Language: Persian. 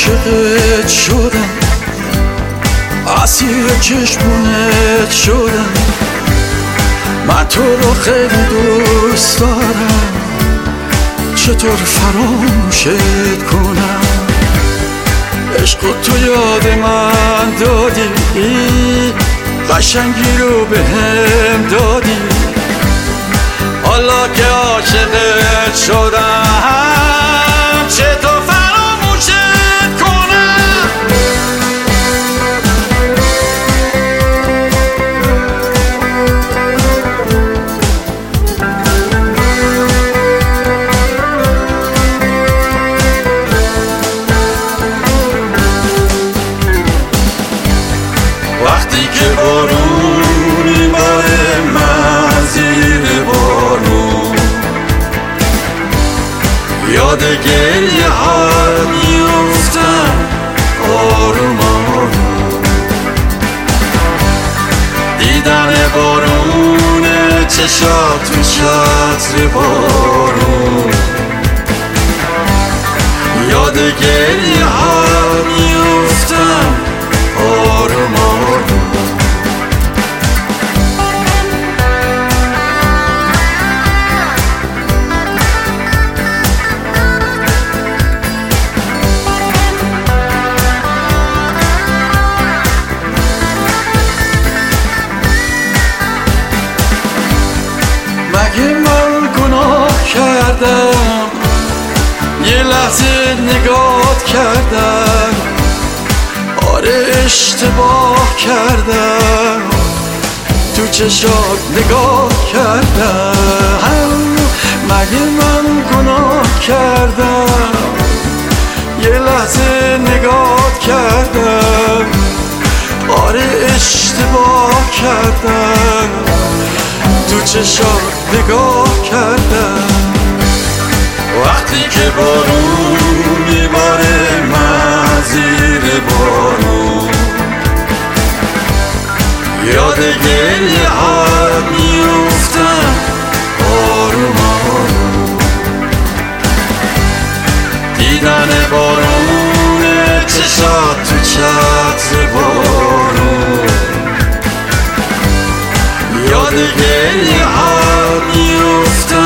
عاشقت شدم، اسیر چشمونت شدم، من تو رو خیلی دوست دارم، چطور فراموشت کنم؟ عشق تو یاد من دادی، قشنگی رو بهم دادی، حالا که عاشقت شدم چطور فراموشت کنم؟ وقتی که بارونی باره من زیر بارون، یاد گریه ها میفتم آروم آروم، دیدن بارون چشات تو چتر بارون، یاد گریه ها میفتم آروم آروم. مگه من گناه کردم یه لحظه نگات کردم؟ آره اشتباه کردم، تو چشات نگاه کردم. مگه من گناه کردم یه لحظه نگات کردم؟ آره اشتباه کردم، تو چشات نگاه کردم. وقتی که بارون میباره من زیر بارون، یاد گریه ها میفتم آروم آروم، دیدن بارون چشات تو چتر بارون، یاد گریه ها میفتم